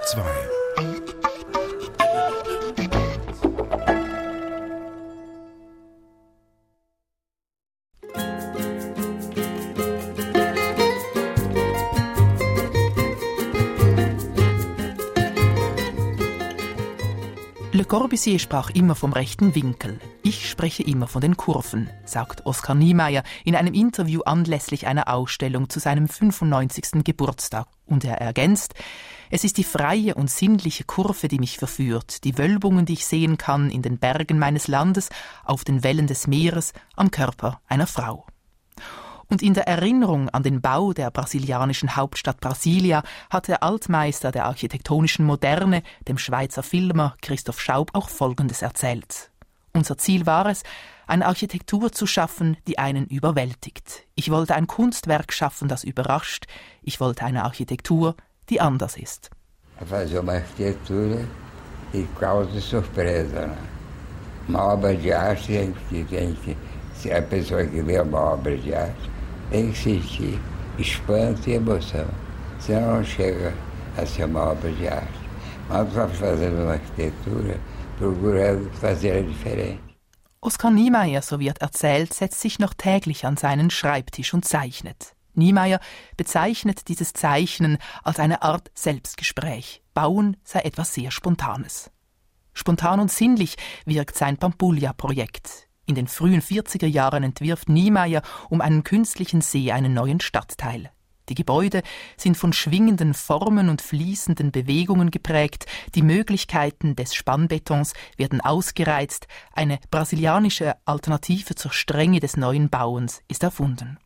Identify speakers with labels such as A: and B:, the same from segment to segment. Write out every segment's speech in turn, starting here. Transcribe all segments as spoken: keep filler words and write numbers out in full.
A: zwei.
B: Le Corbusier sprach immer vom rechten Winkel. Ich spreche immer von den Kurven, sagt Oskar Niemeyer in einem Interview anlässlich einer Ausstellung zu seinem fünfundneunzigsten Geburtstag. Und er ergänzt: Es ist die freie und sinnliche Kurve, die mich verführt, die Wölbungen, die ich sehen kann in den Bergen meines Landes, auf den Wellen des Meeres, am Körper einer Frau. Und in der Erinnerung an den Bau der brasilianischen Hauptstadt Brasilia hat der Altmeister der architektonischen Moderne, dem Schweizer Filmer Christoph Schaub, auch Folgendes erzählt. Unser Ziel war es, eine Architektur zu schaffen, die einen überwältigt. Ich wollte ein Kunstwerk schaffen, das überrascht. Ich wollte eine Architektur, die anders ist.
C: Fazer uma arquitetura que causa surpresa, né? Uma obra de arte que tem que, se a pessoa que vê uma obra de arte tem que sentir espanto e emoção, senão não chega a ser uma obra de arte. Mas para fazer uma arquitetura, procurando fazer diferente.
B: Oskar Niemeyer, so wird erzählt, setzt sich noch täglich an seinen Schreibtisch und zeichnet. Niemeyer bezeichnet dieses Zeichnen als eine Art Selbstgespräch. Bauen sei etwas sehr Spontanes. Spontan und sinnlich wirkt sein Pampulha-Projekt. In den frühen vierziger Jahren entwirft Niemeyer um einen künstlichen See einen neuen Stadtteil. Die Gebäude sind von schwingenden Formen und fließenden Bewegungen geprägt, die Möglichkeiten des Spannbetons werden ausgereizt, eine brasilianische Alternative zur Strenge des neuen Bauens ist erfunden.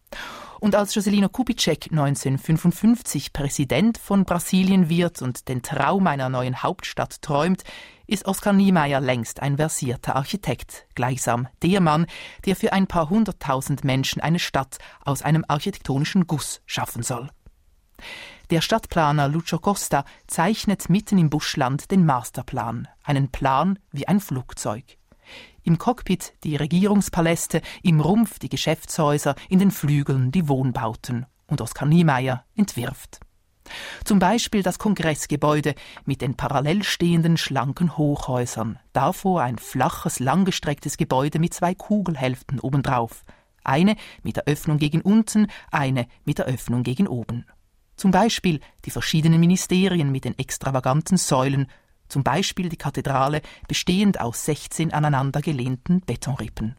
B: Und als Juscelino Kubitschek neunzehnhundertfünfundfünfzig Präsident von Brasilien wird und den Traum einer neuen Hauptstadt träumt, ist Oskar Niemeyer längst ein versierter Architekt, gleichsam der Mann, der für ein paar hunderttausend Menschen eine Stadt aus einem architektonischen Guss schaffen soll. Der Stadtplaner Lúcio Costa zeichnet mitten im Buschland den Masterplan, einen Plan wie ein Flugzeug. Im Cockpit die Regierungspaläste, im Rumpf die Geschäftshäuser, in den Flügeln die Wohnbauten. Und Oskar Niemeyer entwirft. Zum Beispiel das Kongressgebäude mit den parallel stehenden schlanken Hochhäusern. Davor ein flaches, langgestrecktes Gebäude mit zwei Kugelhälften obendrauf. Eine mit der Öffnung gegen unten, eine mit der Öffnung gegen oben. Zum Beispiel die verschiedenen Ministerien mit den extravaganten Säulen. Zum Beispiel die Kathedrale, bestehend aus sechzehn aneinandergelehnten Betonrippen.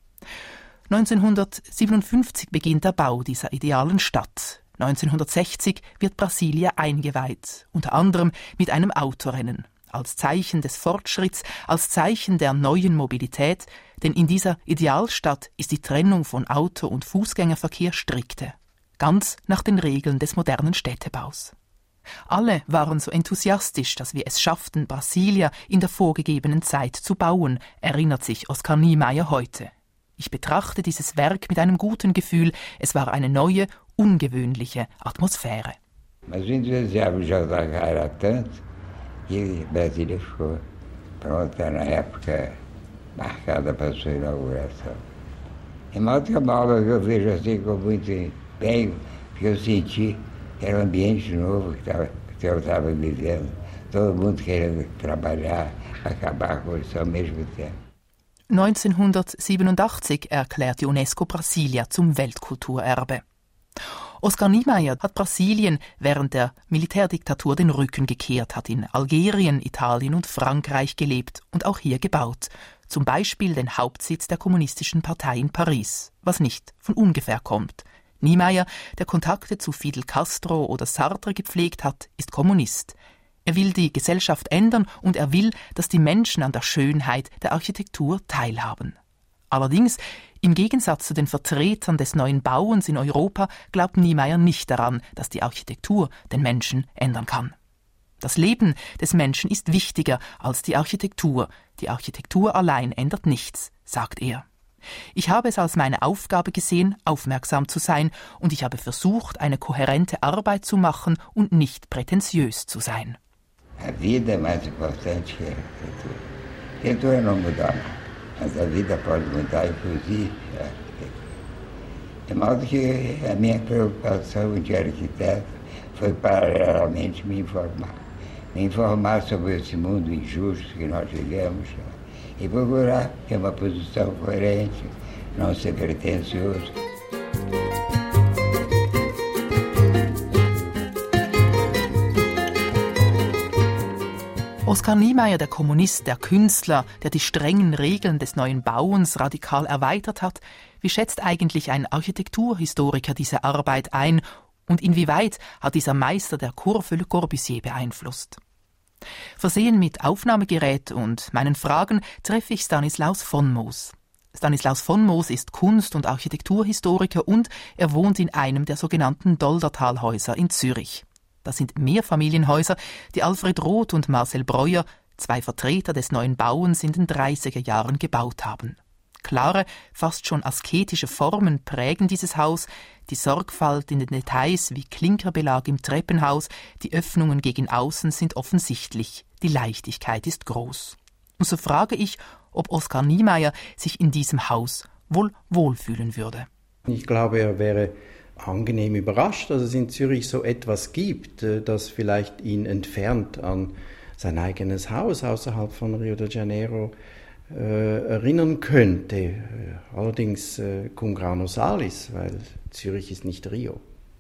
B: neunzehnhundertsiebenundfünfzig beginnt der Bau dieser idealen Stadt. neunzehnhundertsechzig wird Brasilia eingeweiht, unter anderem mit einem Autorennen. Als Zeichen des Fortschritts, als Zeichen der neuen Mobilität, denn in dieser Idealstadt ist die Trennung von Auto- und Fußgängerverkehr strikte. Ganz nach den Regeln des modernen Städtebaus. Alle waren so enthusiastisch, dass wir es schafften, Brasilia in der vorgegebenen Zeit zu bauen, erinnert sich Oskar Niemeyer heute. Ich betrachte dieses Werk mit einem guten Gefühl. Es war eine neue, ungewöhnliche Atmosphäre.
C: Mas o entusiasmo já era tanto que Brasília ficou pronta na época marcada para a sua inauguração. Em modo que é uma obra que eu vejo assim com muito empenho, porque eu senti que era um ambiente novo que, tava, que eu estava vivendo, todo mundo querendo trabalhar, acabar com isso ao mesmo tempo.
B: neunzehnhundertsiebenundachtzig erklärt die UNESCO Brasilia zum Weltkulturerbe. Oskar Niemeyer hat Brasilien während der Militärdiktatur den Rücken gekehrt, hat in Algerien, Italien und Frankreich gelebt und auch hier gebaut. Zum Beispiel den Hauptsitz der Kommunistischen Partei in Paris, was nicht von ungefähr kommt. Niemeyer, der Kontakte zu Fidel Castro oder Sartre gepflegt hat, ist Kommunist. Er will die Gesellschaft ändern und er will, dass die Menschen an der Schönheit der Architektur teilhaben. Allerdings, im Gegensatz zu den Vertretern des neuen Bauens in Europa, glaubt Niemeyer nicht daran, dass die Architektur den Menschen ändern kann. Das Leben des Menschen ist wichtiger als die Architektur. Die Architektur allein ändert nichts, sagt er. Ich habe es als meine Aufgabe gesehen, aufmerksam zu sein, und ich habe versucht, eine kohärente Arbeit zu machen und nicht prätentiös zu sein.
C: A vida é mais importante que a arquitetura. A arquitetura não muda, mas a vida pode mudar, inclusive a arquitetura. De modo que a minha preocupação de arquiteto foi paralelamente me informar. informar sobre esse mundo injusto que nós vivemos e procurar ter uma posição coerente, não ser pretensioso.
B: Oskar Niemeyer, der Kommunist, der Künstler, der die strengen Regeln des neuen Bauens radikal erweitert hat, wie schätzt eigentlich ein Architekturhistoriker diese Arbeit ein und inwieweit hat dieser Meister der Kurve Le Corbusier beeinflusst? Versehen mit Aufnahmegerät und meinen Fragen treffe ich Stanislaus von Moos. Stanislaus von Moos ist Kunst- und Architekturhistoriker und er wohnt in einem der sogenannten Doldertalhäuser in Zürich. Das sind Mehrfamilienhäuser, die Alfred Roth und Marcel Breuer, zwei Vertreter des neuen Bauens, in den dreißiger Jahren gebaut haben. Klare, fast schon asketische Formen prägen dieses Haus, die Sorgfalt in den Details wie Klinkerbelag im Treppenhaus, die Öffnungen gegen außen sind offensichtlich, die Leichtigkeit ist groß. Und so frage ich, ob Oskar Niemeyer sich in diesem Haus wohl wohlfühlen würde.
A: Ich glaube, er wäre angenehm überrascht, dass es in Zürich so etwas gibt, das vielleicht ihn entfernt an sein eigenes Haus außerhalb von Rio de Janeiro äh, erinnern könnte. Allerdings äh, cum grano salis, weil Zürich ist nicht Rio.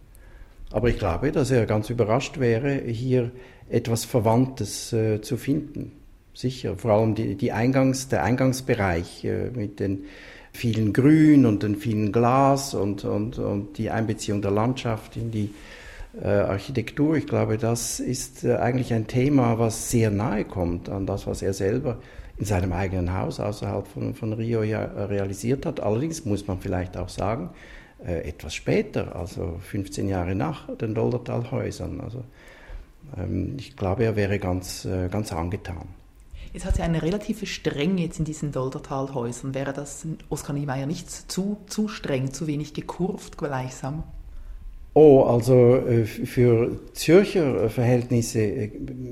A: Aber ich glaube, dass er ganz überrascht wäre, hier etwas Verwandtes äh, zu finden. Sicher, vor allem die, die Eingangs, der Eingangsbereich äh, mit den vielen Grün und den vielen Glas und, und, und die Einbeziehung der Landschaft in die äh, Architektur. Ich glaube, das ist äh, eigentlich ein Thema, was sehr nahe kommt an das, was er selber in seinem eigenen Haus außerhalb von, von Rio ja realisiert hat. Allerdings muss man vielleicht auch sagen, äh, etwas später, also fünfzehn Jahre nach den Doldertalhäusern. Also ähm, ich glaube, er wäre ganz, äh, ganz angetan.
B: Jetzt hat sie eine relative Strenge jetzt in diesen Doldertalhäusern. Wäre das Oskar Niemeyer nicht zu, zu streng, zu wenig gekurvt gleichsam?
A: Oh, also äh, für Zürcher Verhältnisse äh,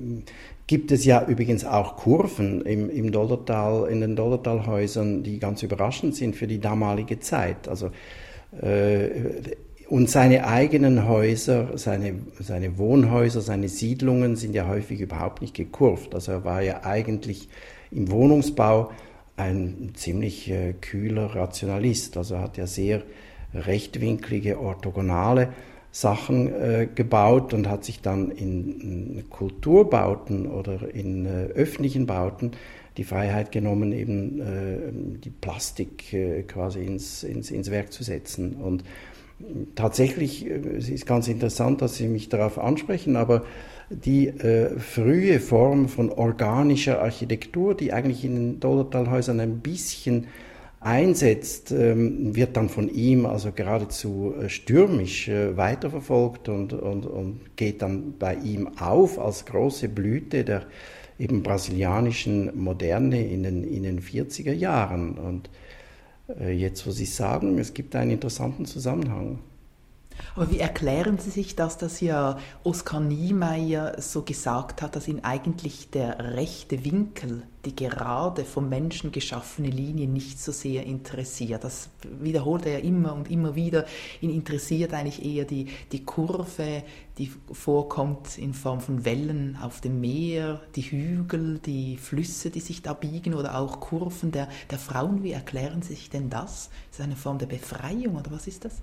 A: gibt es ja übrigens auch Kurven im, im Doldertal, in den Doldertalhäusern, die ganz überraschend sind für die damalige Zeit. Also äh, Und seine eigenen Häuser, seine, seine Wohnhäuser, seine Siedlungen sind ja häufig überhaupt nicht gekurvt. Also er war ja eigentlich im Wohnungsbau ein ziemlich äh, kühler Rationalist. Also er hat ja sehr rechtwinklige, orthogonale Sachen äh, gebaut und hat sich dann in, in Kulturbauten oder in äh, öffentlichen Bauten die Freiheit genommen, eben äh, die Plastik äh, quasi ins, ins, ins Werk zu setzen. Und tatsächlich, es ist ganz interessant, dass Sie mich darauf ansprechen, aber die äh, frühe Form von organischer Architektur, die eigentlich in den Doldertalhäusern ein bisschen einsetzt, ähm, wird dann von ihm also geradezu äh, stürmisch äh, weiterverfolgt und, und, und geht dann bei ihm auf als große Blüte der eben brasilianischen Moderne in den, in den vierziger Jahren. Und jetzt, wo Sie sagen, es gibt einen interessanten Zusammenhang.
B: Aber wie erklären Sie sich das, dass ja Oskar Niemeyer so gesagt hat, dass ihn eigentlich der rechte Winkel, die gerade vom Menschen geschaffene Linie nicht so sehr interessiert? Das wiederholt er ja immer und immer wieder. Ihn interessiert eigentlich eher die, die Kurve, die vorkommt in Form von Wellen auf dem Meer, die Hügel, die Flüsse, die sich da biegen oder auch Kurven der, der Frauen. Wie erklären Sie sich denn das? Ist das eine Form der Befreiung oder was ist das?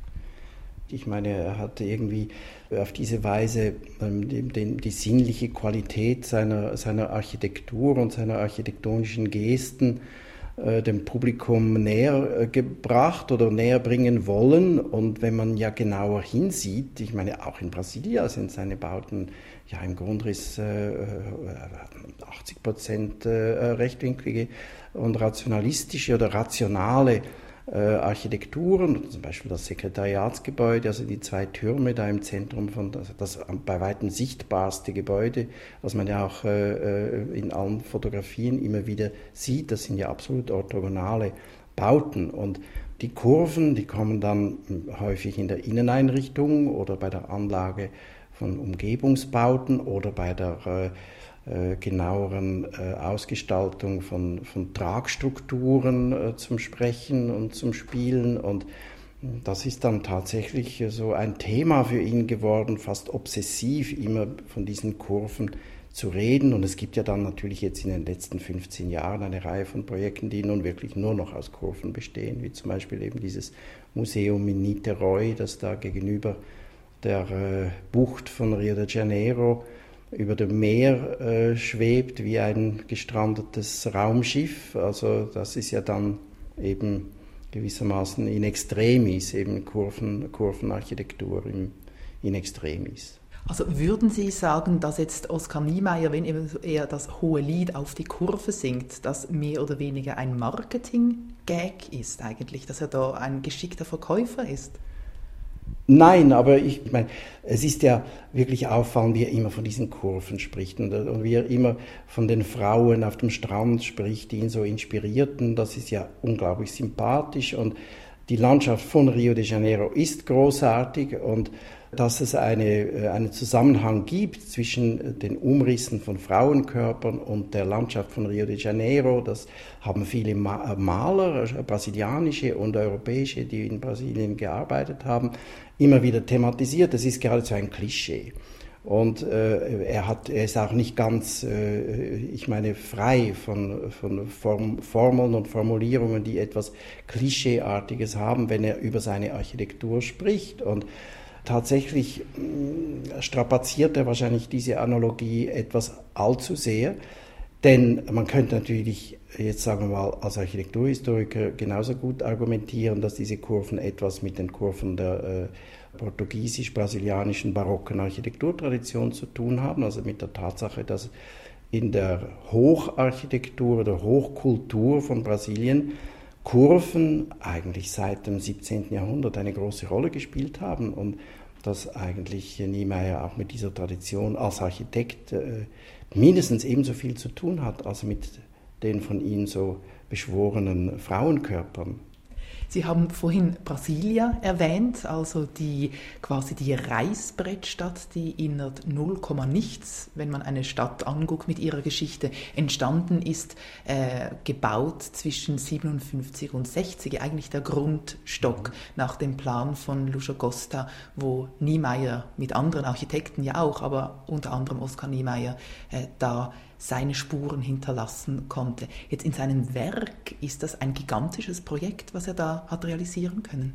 A: Ich meine, er hat irgendwie auf diese Weise ähm, die, die, die sinnliche Qualität seiner, seiner Architektur und seiner architektonischen Gesten äh, dem Publikum näher äh, gebracht oder näher bringen wollen. Und wenn man ja genauer hinsieht, ich meine, auch in Brasilia sind seine Bauten ja im Grundriss äh, achtzig Prozent äh, rechtwinklige und rationalistische oder rationale Architekturen, zum Beispiel das Sekretariatsgebäude, also die zwei Türme da im Zentrum von das, das bei weitem sichtbarste Gebäude, was man ja auch äh, in allen Fotografien immer wieder sieht, das sind ja absolut orthogonale Bauten und die Kurven, die kommen dann häufig in der Inneneinrichtung oder bei der Anlage von Umgebungsbauten oder bei der äh, Äh, genaueren äh, Ausgestaltung von, von Tragstrukturen äh, zum Sprechen und zum Spielen. Und das ist dann tatsächlich so ein Thema für ihn geworden, fast obsessiv immer von diesen Kurven zu reden. Und es gibt ja dann natürlich jetzt in den letzten fünfzehn Jahren eine Reihe von Projekten, die nun wirklich nur noch aus Kurven bestehen, wie zum Beispiel eben dieses Museum in Niterói, das da gegenüber der äh, Bucht von Rio de Janeiro über dem Meer äh, schwebt wie ein gestrandetes Raumschiff. Also das ist ja dann eben gewissermaßen in extremis, eben Kurven, Kurvenarchitektur in, in extremis.
B: Also würden Sie sagen, dass jetzt Oskar Niemeyer, wenn er das hohe Lied auf die Kurve singt, das mehr oder weniger ein Marketing-Gag ist eigentlich, dass er da ein geschickter Verkäufer ist?
A: Nein, aber ich meine, es ist ja wirklich auffallend, wie er immer von diesen Kurven spricht und, und wie er immer von den Frauen auf dem Strand spricht, die ihn so inspirierten. Das ist ja unglaublich sympathisch und die Landschaft von Rio de Janeiro ist großartig und dass es eine, einen Zusammenhang gibt zwischen den Umrissen von Frauenkörpern und der Landschaft von Rio de Janeiro. Das haben viele Maler, brasilianische und europäische, die in Brasilien gearbeitet haben, immer wieder thematisiert. Das ist geradezu ein Klischee. Und äh, er, hat, er ist auch nicht ganz, äh, ich meine, frei von, von Form, Formeln und Formulierungen, die etwas Klischeeartiges haben, wenn er über seine Architektur spricht. Und tatsächlich strapaziert er wahrscheinlich diese Analogie etwas allzu sehr, denn man könnte natürlich jetzt, sagen wir mal, als Architekturhistoriker genauso gut argumentieren, dass diese Kurven etwas mit den Kurven der äh, portugiesisch-brasilianischen barocken Architekturtradition zu tun haben, also mit der Tatsache, dass in der Hocharchitektur oder Hochkultur von Brasilien Kurven eigentlich seit dem siebzehnten Jahrhundert eine große Rolle gespielt haben und dass eigentlich Niemeyer auch mit dieser Tradition als Architekt äh, mindestens ebenso viel zu tun hat, als mit den von ihm so beschworenen Frauenkörpern.
B: Sie haben vorhin Brasilia erwähnt, also die quasi die Reißbrettstadt, die innerhalb null Komma nichts, wenn man eine Stadt anguckt mit ihrer Geschichte, entstanden ist, äh, gebaut zwischen siebenundfünfzig und sechzig, eigentlich der Grundstock nach dem Plan von Lúcio Costa, wo Niemeyer mit anderen Architekten ja auch, aber unter anderem Oskar Niemeyer, äh, da seine Spuren hinterlassen konnte. Jetzt in seinem Werk ist das ein gigantisches Projekt, was er da hat realisieren können.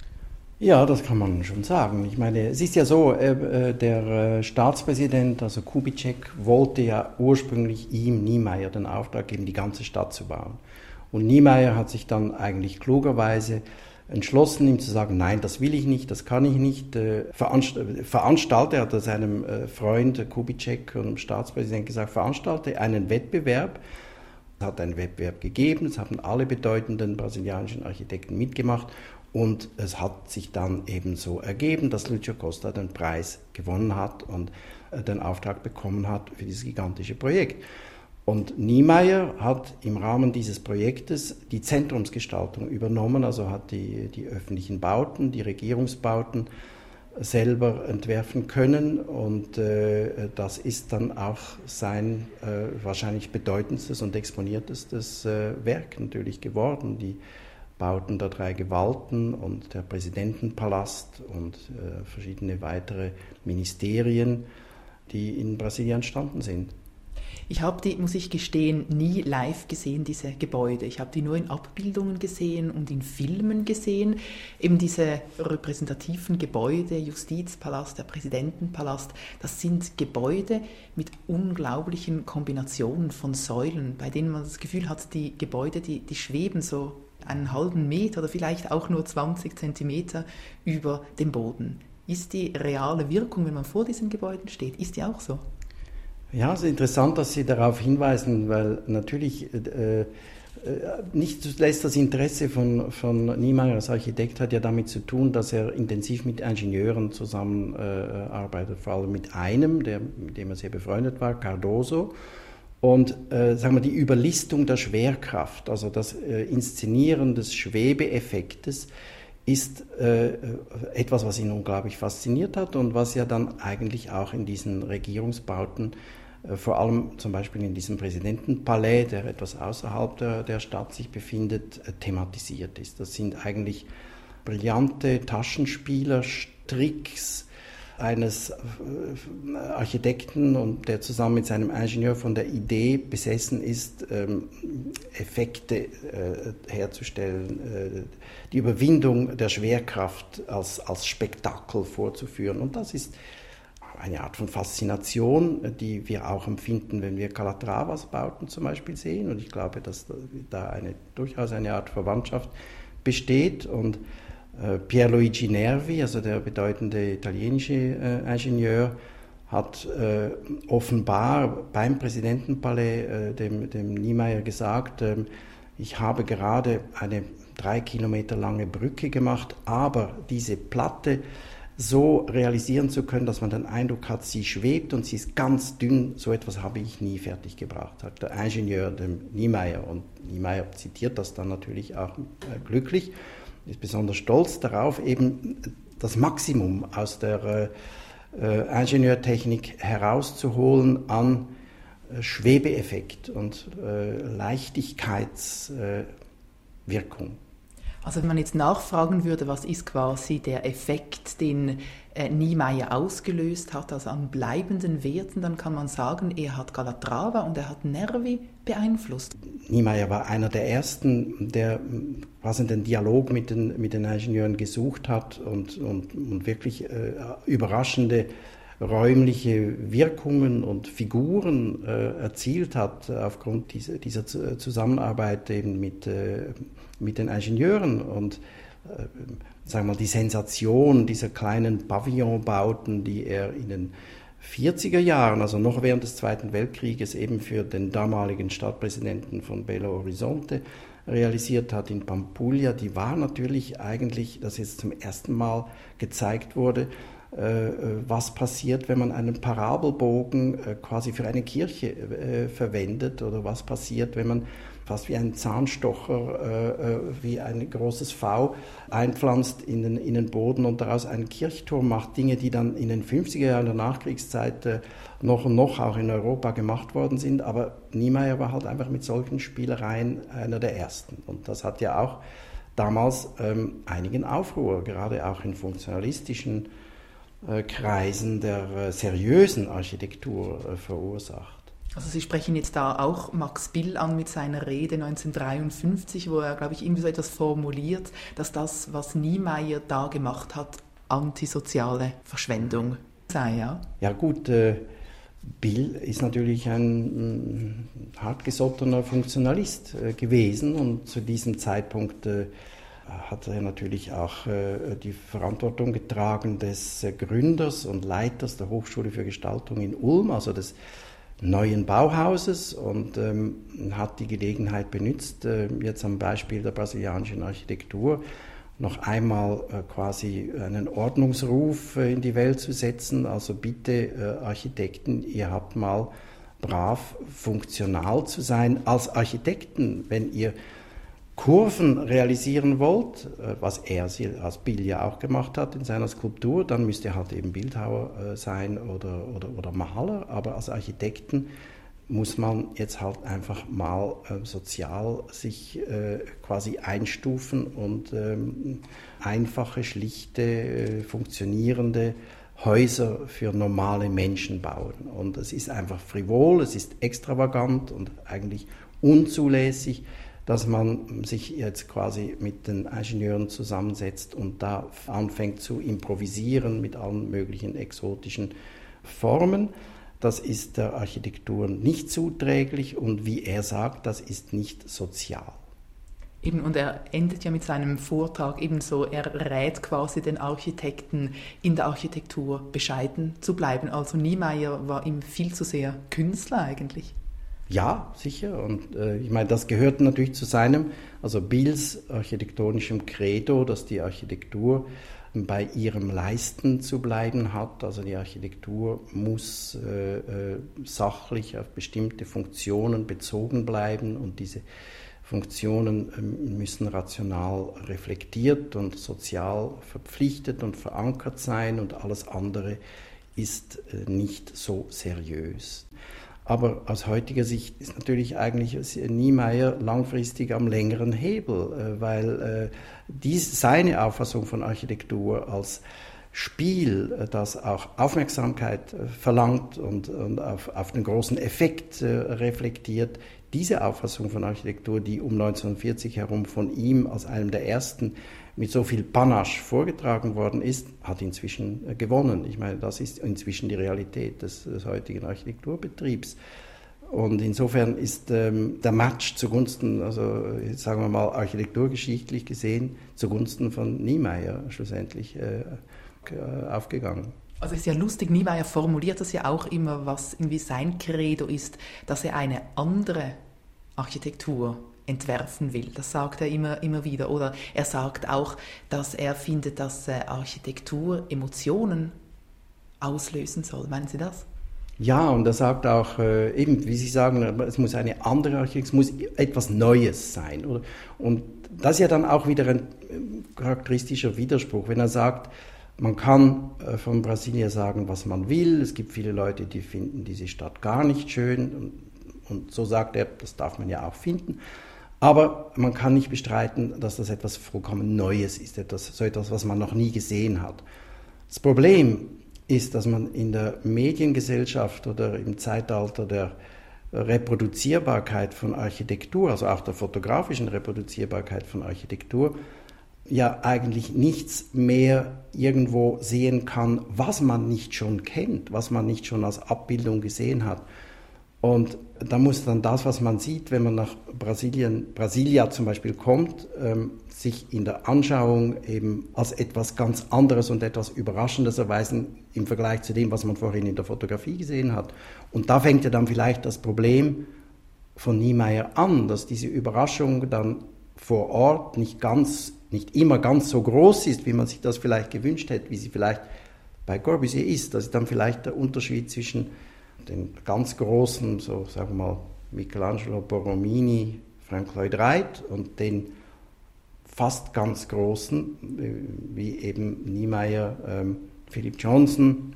A: Ja, das kann man schon sagen. Ich meine, es ist ja so, äh, der äh, Staatspräsident, also Kubitschek, wollte ja ursprünglich ihm, Niemeyer, den Auftrag geben, die ganze Stadt zu bauen. Und Niemeyer hat sich dann eigentlich klugerweise entschlossen, ihm zu sagen, nein, das will ich nicht, das kann ich nicht. Veranst- veranstalte, hat er seinem Freund Kubitschek und dem Staatspräsidenten gesagt, veranstalte einen Wettbewerb. Es hat einen Wettbewerb gegeben, es haben alle bedeutenden brasilianischen Architekten mitgemacht und es hat sich dann eben so ergeben, dass Lúcio Costa den Preis gewonnen hat und den Auftrag bekommen hat für dieses gigantische Projekt. Und Niemeyer hat im Rahmen dieses Projektes die Zentrumsgestaltung übernommen, also hat die, die öffentlichen Bauten, die Regierungsbauten selber entwerfen können. Und äh, das ist dann auch sein äh, wahrscheinlich bedeutendstes und exponiertestes äh, Werk natürlich geworden. Die Bauten der drei Gewalten und der Präsidentenpalast und äh, verschiedene weitere Ministerien, die in Brasilien entstanden sind.
B: Ich habe die, muss ich gestehen, nie live gesehen, diese Gebäude. Ich habe die nur in Abbildungen gesehen und in Filmen gesehen. Eben diese repräsentativen Gebäude, Justizpalast, der Präsidentenpalast, das sind Gebäude mit unglaublichen Kombinationen von Säulen, bei denen man das Gefühl hat, die Gebäude, die, die schweben so einen halben Meter oder vielleicht auch nur zwanzig Zentimeter über dem Boden. Ist die reale Wirkung, wenn man vor diesen Gebäuden steht, ist die auch so?
A: Ja, es ist interessant, dass Sie darauf hinweisen, weil natürlich äh, nicht zuletzt das Interesse von, von Niemeyer als Architekt hat ja damit zu tun, dass er intensiv mit Ingenieuren zusammenarbeitet, äh, vor allem mit einem, der, mit dem er sehr befreundet war, Cardoso. Und äh, sagen wir, die Überlistung der Schwerkraft, also das äh, Inszenieren des Schwebeeffektes, ist äh, etwas, was ihn unglaublich fasziniert hat und was ja dann eigentlich auch in diesen Regierungsbauten, äh, vor allem zum Beispiel in diesem Präsidentenpalais, der etwas außerhalb der, der Stadt sich befindet, äh, thematisiert ist. Das sind eigentlich brillante Taschenspielertricks, eines Architekten und der zusammen mit seinem Ingenieur von der Idee besessen ist, Effekte herzustellen, die Überwindung der Schwerkraft als, als Spektakel vorzuführen. Und das ist eine Art von Faszination, die wir auch empfinden, wenn wir Calatravas-Bauten zum Beispiel sehen. Und ich glaube, dass da eine, durchaus eine Art Verwandtschaft besteht. Und äh, Pierluigi Nervi, also der bedeutende italienische äh, Ingenieur, hat äh, offenbar beim Präsidentenpalais äh, dem, dem Niemeyer gesagt, äh, ich habe gerade eine drei Kilometer lange Brücke gemacht, aber diese Platte so realisieren zu können, dass man den Eindruck hat, sie schwebt und sie ist ganz dünn. So etwas habe ich nie fertiggebracht, sagt der Ingenieur dem Niemeyer. Und Niemeyer zitiert das dann natürlich auch äh, glücklich, ist besonders stolz darauf, eben das Maximum aus der äh, Ingenieurtechnik herauszuholen an äh, Schwebeeffekt und äh, Leichtigkeitswirkung. Äh,
B: Also wenn man jetzt nachfragen würde, was ist quasi der Effekt, den äh, Niemeyer ausgelöst hat, also an bleibenden Werten, dann kann man sagen, er hat Calatrava und er hat Nervi beeinflusst.
A: Niemeyer war einer der Ersten, der quasi den Dialog mit den, mit den Ingenieuren gesucht hat und, und, und wirklich äh, überraschende räumliche Wirkungen und Figuren äh, erzielt hat aufgrund dieser, dieser Zusammenarbeit eben mit, äh, mit den Ingenieuren. Und äh, sagen wir mal, die Sensation dieser kleinen Pavillonbauten, die er in den vierziger Jahren, also noch während des Zweiten Weltkrieges, eben für den damaligen Stadtpräsidenten von Belo Horizonte realisiert hat in Pampulha, die war natürlich eigentlich, dass jetzt zum ersten Mal gezeigt wurde, was passiert, wenn man einen Parabelbogen quasi für eine Kirche verwendet, oder was passiert, wenn man fast wie ein Zahnstocher, wie ein großes V einpflanzt in den, in den Boden und daraus einen Kirchturm macht. Dinge, die dann in den fünfziger Jahren der Nachkriegszeit noch und noch auch in Europa gemacht worden sind. Aber Niemeyer war halt einfach mit solchen Spielereien einer der Ersten. Und das hat ja auch damals ähm, einigen Aufruhr, gerade auch in funktionalistischen Kreisen der seriösen Architektur verursacht.
B: Also Sie sprechen jetzt da auch Max Bill an mit seiner Rede neunzehnhundertdreiundfünfzig, wo er, glaube ich, irgendwie so etwas formuliert, dass das, was Niemeyer da gemacht hat, antisoziale Verschwendung sei, ja? Ja
A: gut, äh, Bill ist natürlich ein äh, hartgesottener Funktionalist äh, gewesen und zu diesem Zeitpunkt äh, hat er natürlich auch äh, die Verantwortung getragen des äh, Gründers und Leiters der Hochschule für Gestaltung in Ulm, also des neuen Bauhauses, und ähm, hat die Gelegenheit benutzt, äh, jetzt am Beispiel der brasilianischen Architektur noch einmal äh, quasi einen Ordnungsruf äh, in die Welt zu setzen. Also bitte, äh, Architekten, ihr habt mal brav funktional zu sein als Architekten, wenn ihr Kurven realisieren wollt, was er als Bill ja auch gemacht hat in seiner Skulptur, dann müsst ihr halt eben Bildhauer sein oder, oder, oder Maler, aber als Architekten muss man jetzt halt einfach mal äh, sozial sich äh, quasi einstufen und ähm, einfache, schlichte, äh, funktionierende Häuser für normale Menschen bauen. Und es ist einfach frivol, es ist extravagant und eigentlich unzulässig, dass man sich jetzt quasi mit den Ingenieuren zusammensetzt und da anfängt zu improvisieren mit allen möglichen exotischen Formen. Das ist der Architektur nicht zuträglich und wie er sagt, das ist nicht sozial.
B: Eben, und er endet ja mit seinem Vortrag ebenso, er rät quasi den Architekten, in der Architektur bescheiden zu bleiben. Also Niemeyer war ihm viel zu sehr Künstler eigentlich.
A: Ja, sicher. Und äh, ich meine, das gehört natürlich zu seinem, also Bills architektonischem Credo, dass die Architektur bei ihrem Leisten zu bleiben hat. Also die Architektur muss äh, äh, sachlich auf bestimmte Funktionen bezogen bleiben und diese Funktionen äh, müssen rational reflektiert und sozial verpflichtet und verankert sein und alles andere ist äh, nicht so seriös. Aber aus heutiger Sicht ist natürlich eigentlich Niemeyer langfristig am längeren Hebel, weil dies, seine Auffassung von Architektur als Spiel, das auch Aufmerksamkeit verlangt und, und auf, auf den großen Effekt reflektiert. Diese Auffassung von Architektur, die um neunzehnhundertvierzig herum von ihm als einem der ersten mit so viel Panache vorgetragen worden ist, hat inzwischen gewonnen. Ich meine, das ist inzwischen die Realität des, des heutigen Architekturbetriebs. Und insofern ist ähm, der Match zugunsten, also sagen wir mal architekturgeschichtlich gesehen, zugunsten von Niemeyer schlussendlich äh, aufgegangen.
B: Also es ist ja lustig, Niemeyer formuliert das ja auch immer, was irgendwie sein Credo ist, dass er eine andere Architektur entwerfen will. Das sagt er immer, immer wieder. Oder er sagt auch, dass er findet, dass äh, Architektur Emotionen auslösen soll. Meinen Sie das?
A: Ja, und er sagt auch, äh, eben, wie Sie sagen, es muss eine andere Architektur, es muss etwas Neues sein. Oder? Und das ist ja dann auch wieder ein charakteristischer Widerspruch, wenn er sagt, man kann äh, von Brasilia sagen, was man will. Es gibt viele Leute, die finden diese Stadt gar nicht schön. Und, und so sagt er, das darf man ja auch finden. Aber man kann nicht bestreiten, dass das etwas vollkommen Neues ist, etwas, so etwas, was man noch nie gesehen hat. Das Problem ist, dass man in der Mediengesellschaft oder im Zeitalter der Reproduzierbarkeit von Architektur, also auch der fotografischen Reproduzierbarkeit von Architektur, ja eigentlich nichts mehr irgendwo sehen kann, was man nicht schon kennt, was man nicht schon als Abbildung gesehen hat. Und da muss dann das, was man sieht, wenn man nach Brasilien, Brasilia zum Beispiel kommt, ähm, sich in der Anschauung eben als etwas ganz anderes und etwas Überraschendes erweisen im Vergleich zu dem, was man vorhin in der Fotografie gesehen hat. Und da fängt ja dann vielleicht das Problem von Niemeyer an, dass diese Überraschung dann vor Ort nicht ganz, nicht immer ganz so groß ist, wie man sich das vielleicht gewünscht hätte, wie sie vielleicht bei Corbusier ist. Das ist dann vielleicht der Unterschied zwischen den ganz großen, so sagen wir mal, Michelangelo Borromini, Frank Lloyd Wright und den fast ganz großen, wie eben Niemeyer, ähm, Philip Johnson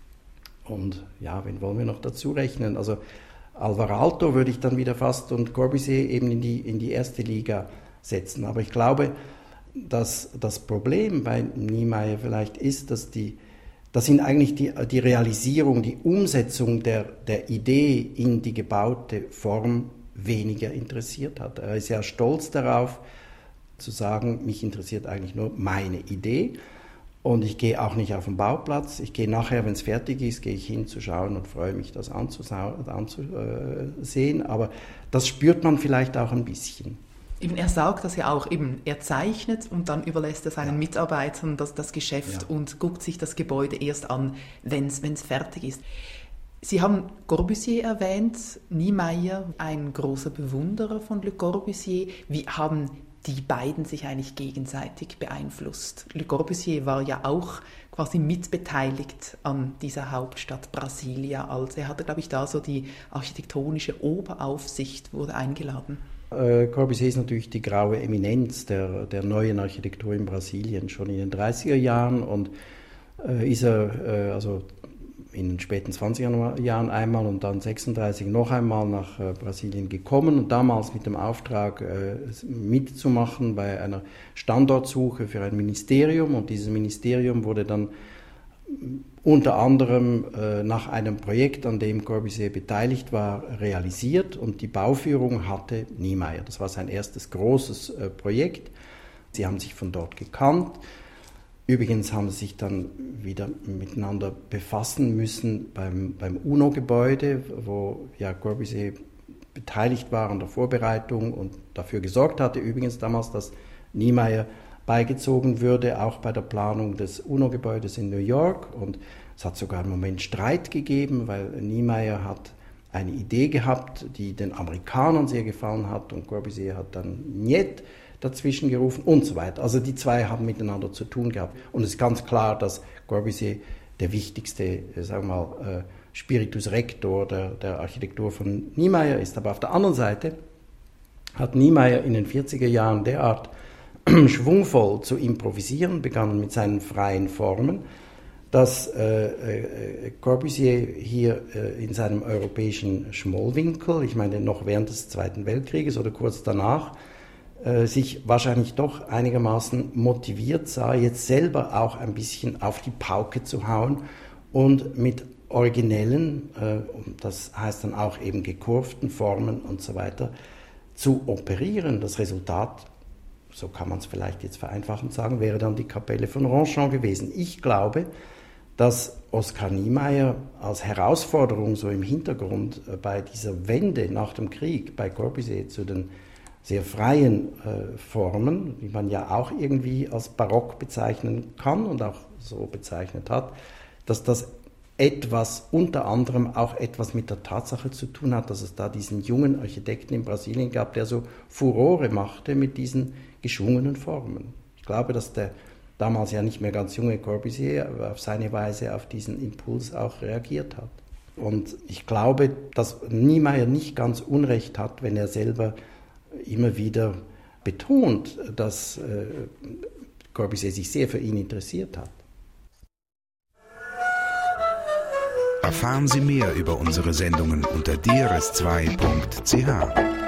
A: und ja, wen wollen wir noch dazu rechnen? Also Alvar Aalto würde ich dann wieder fast und Corbusier eben in die, in die erste Liga setzen. Aber ich glaube, dass das Problem bei Niemeyer vielleicht ist, dass die dass ihn eigentlich die, die Realisierung, die Umsetzung der, der Idee in die gebaute Form weniger interessiert hat. Er ist ja stolz darauf, zu sagen, mich interessiert eigentlich nur meine Idee und ich gehe auch nicht auf den Bauplatz. Ich gehe nachher, wenn es fertig ist, gehe ich hin zu schauen und freue mich, das anzusehen. Aber das spürt man vielleicht auch ein bisschen.
B: Eben, er sagt das ja auch, eben, er zeichnet und dann überlässt er seinen
A: ja.
B: Mitarbeitern das, das Geschäft ja. und guckt sich das Gebäude erst an, wenn es fertig ist. Sie haben Corbusier erwähnt, Niemeyer, ein großer Bewunderer von Le Corbusier. Wie haben die beiden sich eigentlich gegenseitig beeinflusst? Le Corbusier war ja auch quasi mitbeteiligt an dieser Hauptstadt Brasilia. Also er hatte, glaube ich, da so die architektonische Oberaufsicht, wurde eingeladen.
A: Corbusier ist natürlich die graue Eminenz der, der neuen Architektur in Brasilien, schon in den dreißiger Jahren und äh, ist er äh, also in den späten zwanziger Jahren einmal und dann sechsunddreißig noch einmal nach äh, Brasilien gekommen und damals mit dem Auftrag äh, mitzumachen bei einer Standortsuche für ein Ministerium und dieses Ministerium wurde dann unter anderem äh, nach einem Projekt, an dem Corbusier beteiligt war, realisiert und die Bauführung hatte Niemeyer. Das war sein erstes großes äh, Projekt. Sie haben sich von dort gekannt. Übrigens haben sie sich dann wieder miteinander befassen müssen beim, beim UNO-Gebäude, wo ja Corbusier beteiligt war an der Vorbereitung und dafür gesorgt hatte, übrigens damals, dass Niemeyer beigezogen würde, auch bei der Planung des UNO-Gebäudes in New York. Und es hat sogar einen Moment Streit gegeben, weil Niemeyer hat eine Idee gehabt, die den Amerikanern sehr gefallen hat und Corbusier hat dann Niet dazwischen gerufen und so weiter. Also die zwei haben miteinander zu tun gehabt. Und es ist ganz klar, dass Corbusier der wichtigste, sagen wir mal, Spiritus Rector der, der Architektur von Niemeyer ist. Aber auf der anderen Seite hat Niemeyer in den vierziger Jahren derart schwungvoll zu improvisieren, begann mit seinen freien Formen, dass äh, äh, Corbusier hier äh, in seinem europäischen Schmollwinkel, ich meine noch während des Zweiten Weltkrieges oder kurz danach, äh, sich wahrscheinlich doch einigermaßen motiviert sah, jetzt selber auch ein bisschen auf die Pauke zu hauen und mit originellen, äh, das heißt dann auch eben gekurften Formen und so weiter, zu operieren. Das Resultat, so kann man es vielleicht jetzt vereinfachend sagen, wäre dann die Kapelle von Ronchamp gewesen. Ich glaube, dass Oskar Niemeyer als Herausforderung so im Hintergrund äh, bei dieser Wende nach dem Krieg bei Corbusier zu den sehr freien äh, Formen, die man ja auch irgendwie als barock bezeichnen kann und auch so bezeichnet hat, dass das etwas, unter anderem auch etwas mit der Tatsache zu tun hat, dass es da diesen jungen Architekten in Brasilien gab, der so Furore machte mit diesen geschwungenen Formen. Ich glaube, dass der damals ja nicht mehr ganz junge Corbusier auf seine Weise auf diesen Impuls auch reagiert hat. Und ich glaube, dass Niemeyer nicht ganz Unrecht hat, wenn er selber immer wieder betont, dass äh, Corbusier sich sehr für ihn interessiert hat.
D: Erfahren Sie mehr über unsere Sendungen unter d r s zwei punkt c h.